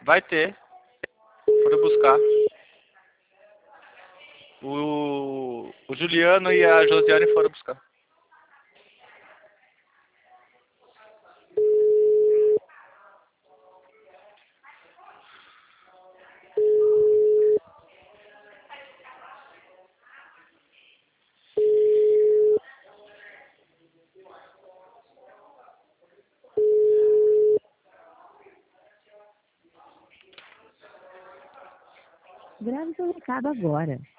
Vai ter. Foram buscar. O Juliano e a Josiane foram buscar. Grave seu recado agora.